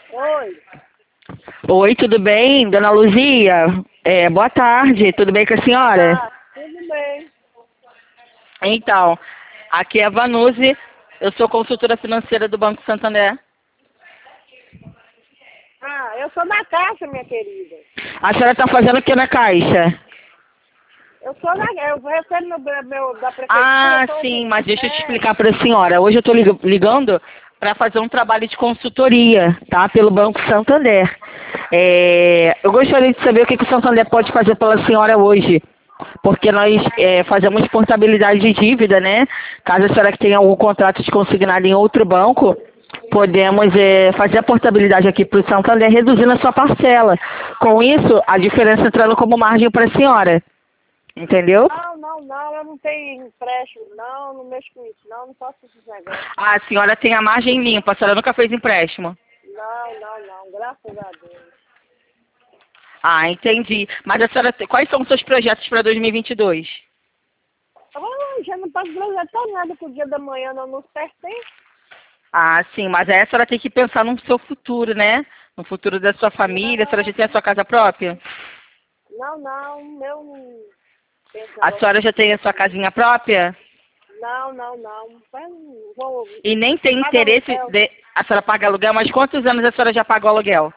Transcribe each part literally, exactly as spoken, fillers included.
Oi. Oi, tudo bem, dona Luzia? É, boa tarde, tudo bem com a senhora? Ah, tudo bem. Então, aqui é a Vanuzi, eu sou consultora financeira do Banco Santander. Ah, eu sou da Caixa, minha querida. A senhora está fazendo o que na Caixa? Eu sou da... Eu recebo meu, meu da prefeitura. Ah, eu tô... sim, mas deixa eu te É. explicar para a senhora. Hoje eu estou ligando para fazer um trabalho de consultoria, tá? Pelo Banco Santander. É, eu gostaria de saber o que, que o Santander pode fazer pela senhora hoje. Porque nós é, fazemos portabilidade de dívida, né? Caso a senhora tenha algum contrato de consignado em outro banco, podemos é, fazer a portabilidade aqui para o Santander, reduzindo a sua parcela. Com isso, a diferença entrando como margem para a senhora. Entendeu? Não, não, não, eu não tenho empréstimo, não, não mexo com isso, não, não faço esses negócios. Ah, a senhora tem a margem limpa, a senhora nunca fez empréstimo. Não, não, não, graças a Deus. Ah, entendi. Mas a senhora, tem- quais são os seus projetos para dois mil e vinte e dois? Ah, já não posso projetar nada com o dia da manhã, não nos pertence. Ah, sim, mas aí a senhora tem que pensar no seu futuro, né? No futuro da sua família, a senhora já tem a sua casa própria? Não, não, meu não penso A negócio senhora já tem a sua de... casinha própria? Não, não, não. Eu não vou... E nem tem Paga interesse aluguel. de a senhora pagar aluguel, mas quantos anos a senhora já pagou aluguel?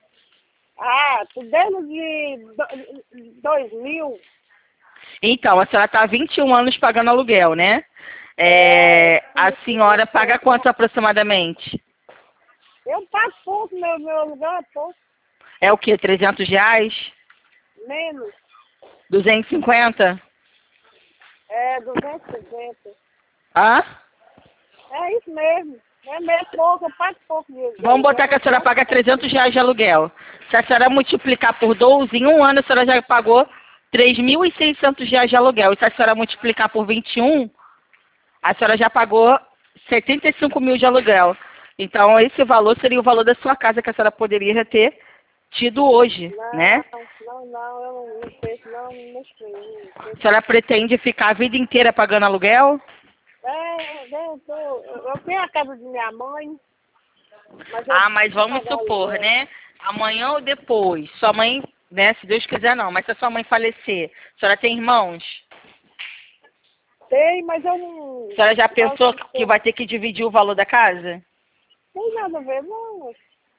Ah, desde do- dois mil. Então, a senhora está há vinte e um anos pagando aluguel, né? É, É, a senhora paga quanto aproximadamente? eu pago pouco, meu, meu lugar é pouco, É o quê? trezentos reais? menos. duzentos e cinquenta? É, duzentos e cinquenta. Hã? É isso mesmo. É meio pouco, eu pago pouco de, de Vamos botar aluguel. que a senhora paga trezentos reais de aluguel. Se a senhora multiplicar por doze, em um ano a senhora já pagou três mil e seiscentos reais de aluguel. E se a senhora multiplicar por vinte e um, a senhora já pagou setenta e cinco mil de aluguel. Então, esse valor seria o valor da sua casa que a senhora poderia ter tido hoje, né? Não, não, não, eu não, não penso, não, não mexo com isso. Não A penso. senhora pretende ficar a vida inteira pagando aluguel? É, eu, tô, eu tenho a casa de minha mãe, mas eu Ah, mas vou vamos pagar supor, aluguel. né? Amanhã ou depois, sua mãe, né? Se Deus quiser não, mas se a sua mãe falecer, a senhora tem irmãos? Tem, mas eu não... A senhora já Não, pensou que vai ter que dividir o valor da casa? tem nada a ver, não.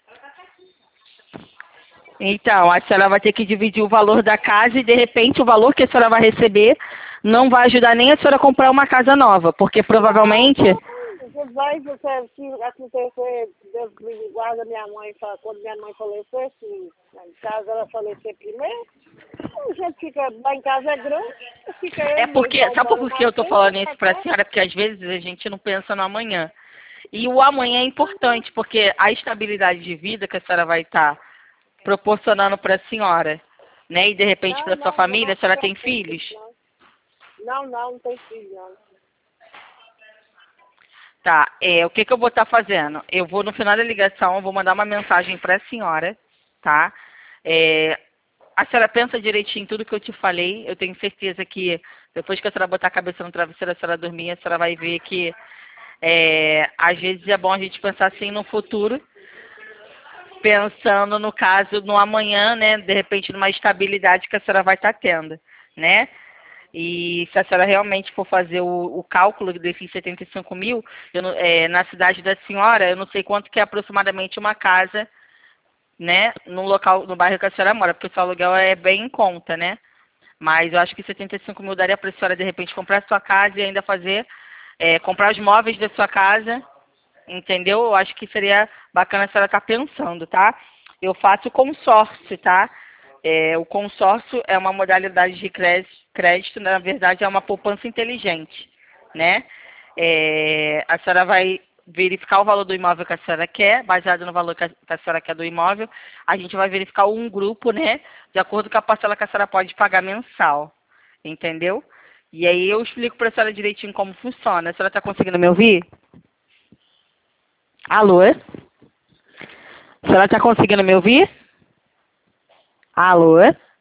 Então, a senhora vai ter que dividir o valor da casa e, de repente, o valor que a senhora vai receber não vai ajudar nem a senhora a comprar uma casa nova, porque provavelmente... Você vai, você, se acontecer, Deus me guarda minha mãe, fa- quando minha mãe falecer, se em casa ela falecer primeiro, a gente fica, lá em casa é grande, fica É eu, meu porque, irmão sabe mora por que na eu tô frente, falando tá isso pra cá. senhora? Porque às vezes a gente não pensa no amanhã. E o amanhã é importante, porque a estabilidade de vida que a senhora vai estar proporcionando para a senhora, né? E de repente Não, para sua não, não, família, a senhora não, tem filhos? não, não, não tem filho, não. Tá, é, o que que eu vou estar fazendo? Eu vou, no final da ligação, eu vou mandar uma mensagem para a senhora, tá? É, a senhora pensa direitinho em tudo que eu te falei. Eu tenho certeza que depois que a senhora botar a cabeça no travesseiro, a senhora dormir, a senhora vai ver que é, às vezes é bom a gente pensar assim no futuro, pensando no caso no amanhã, né? De repente numa estabilidade que a senhora vai estar tendo, né? E se a senhora realmente for fazer o, o cálculo desses setenta e cinco mil, eu não- é, na cidade da senhora, eu não sei quanto que é aproximadamente uma casa, né? No local, no bairro que a senhora mora, porque o seu aluguel é bem em conta, né? Mas eu acho que setenta e cinco mil daria para a senhora, de repente, comprar a sua casa e ainda fazer, é, comprar os móveis da sua casa, entendeu? Eu acho que seria bacana a senhora estar pensando, tá? Eu faço consórcio, tá? É, o consórcio é uma modalidade de crédito, crédito, na verdade é uma poupança inteligente, né? É, a senhora vai verificar o valor do imóvel que a senhora quer, baseado no valor que a, que a senhora quer do imóvel. A gente vai verificar um grupo, né? De acordo com a parcela que a senhora pode pagar mensal, entendeu? E aí eu explico para a senhora direitinho como funciona. A senhora está conseguindo me ouvir? Alô? A senhora está conseguindo me ouvir? Alô?